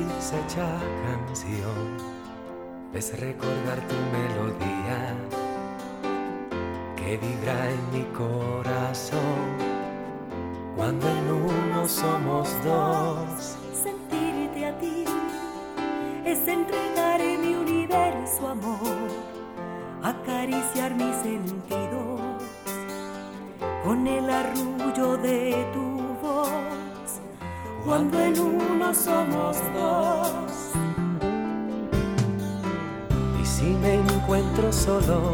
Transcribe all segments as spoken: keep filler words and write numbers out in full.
sonrisa hecha canción, es recordar tu melodía que vibra en mi corazón. Cuando en uno somos dos, sentirte a ti es entregar en mi universo amor, acariciar mis sentidos con el arrullo de tu voz. Cuando en uno somos dos. Y si me encuentro solo,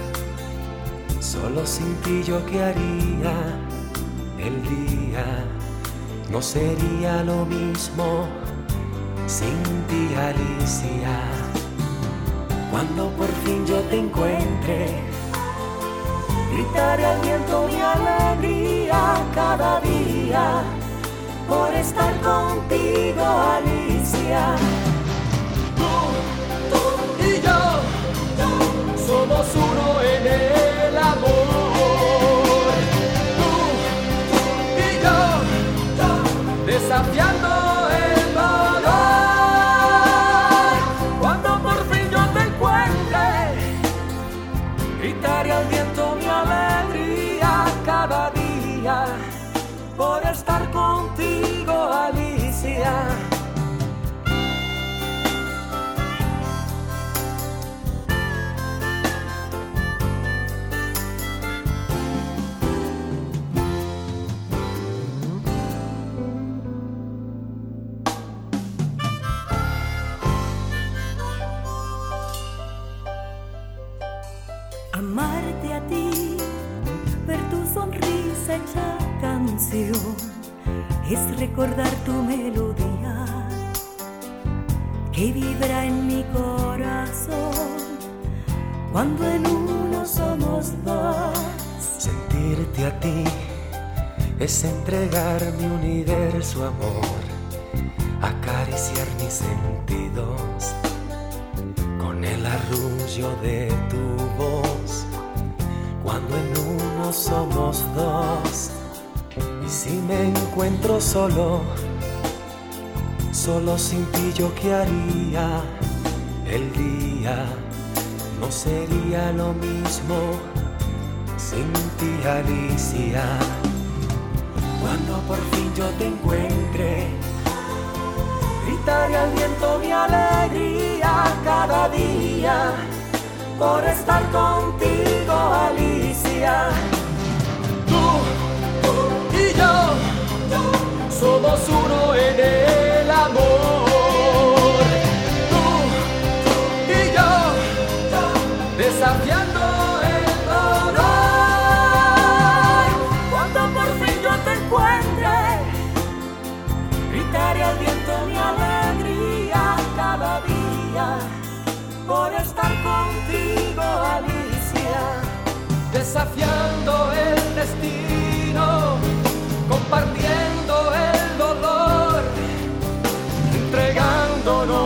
solo sin ti yo qué haría. El día no sería lo mismo sin ti, Alicia. Cuando por fin yo te encuentre, gritaré al viento mi alegría cada día por estar contigo, Alicia. Tú, tú y yo, yo somos uno en el amor. Tú, tú y yo, yo desafiando el dolor. Cuando por fin yo te encuentre, gritaré al viento mi alegría cada día por estar contigo, Alicia. Amarte a ti, ver tu sonrisa hecha canción, es recordar tu melodía que vibra en mi corazón. Cuando en uno somos dos, Sentirte a ti es entregar mi universo, amor, acariciar mis sentidos con el arrullo de tu voz. Cuando en uno somos dos. Y si me encuentro solo, solo sin ti yo qué haría. El día no sería lo mismo sin ti, Alicia. Cuando por fin yo te encuentre, gritaré al viento mi alegría cada día por estar contigo, Alicia. Tú, tú y yo, yo somos uno en el amor. Tú, tú y yo, yo desafiando el dolor. cuando por fin yo te encuentre, Gritaré al viento mi alegría cada día por estar contigo, Alicia. Desafiando el destino, compartiendo el dolor, entregándonos